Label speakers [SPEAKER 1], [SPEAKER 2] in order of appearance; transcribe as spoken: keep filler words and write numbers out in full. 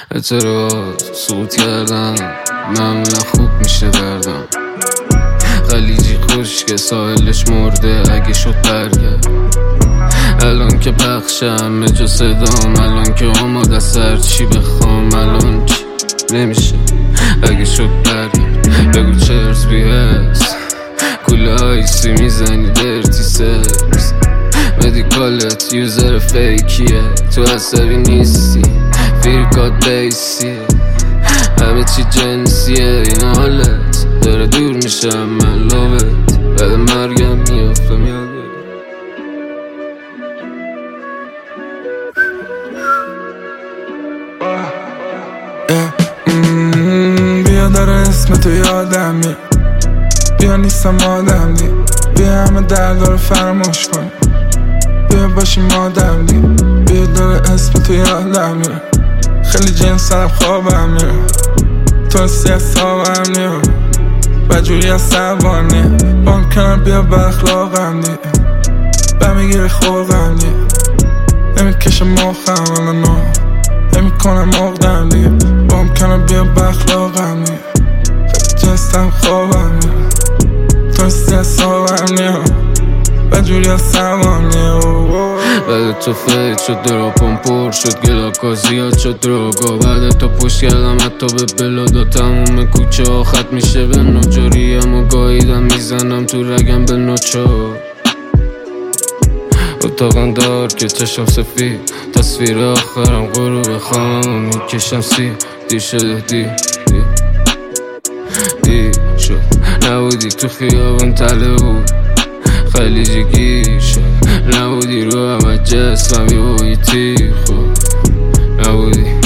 [SPEAKER 1] اعتراض سقوط کردم معمولا خوب میشه دردم. خلیجی خشک ساحلش مرده اگه شد برگرد. الان که پخشم جا صدام، الان که آماده سر چی بخوام، الان چی نمیشه اگه شد برگرد. بگو چرز بیهست کوله آیسی میزنی درتی سرز. مدیکالت یوزر فیکیه تو اثری نیستی، فیرکات بیسیه همه چی جنسیه. این حالت داره دور میشم من لابت، بعد مرگم میافتم یاد.
[SPEAKER 2] بیا داره اسم تو یادم میاد، بیا نیستم آدم دی، بیا همه درد رو فراموش کن، بیا باشیم آدم دی. بیا داره اسم تو یادم میاد، خیلی جنس سرم خوابم میاد، تو سی از خوابم میاد و جوری از سوانیه. با هم کنم بیا به اخلاقم دی، بمیگیری خوقم دی، نمیکشه مخم الان نو نمی کنم مقدم دیگه. با هم کنم بیا به اخلاقم دیگه، خیلی جنسم خوابم میاد، تو سی از خوابم میاد و جوری از سوام میاد.
[SPEAKER 1] بعد تو فیل شد دراپم پر شد، گلاکا زیاد شد دروگا. بعد تو پشت کردم حتی به بلادا، تموم کوچه ها خط میشه به نجاریم و گاهیدم میزنم تو رگم به نوچا. اتاقم دار که چشم سفید، تصویر آخرم غروب خواهم و میکشم سی. دیر شده دیر دیر دیر شد نبودی تو خیابون تله بود، خلیجی گیر شد نبودی رو همه جسمم یه بایی تیر خود نبودی.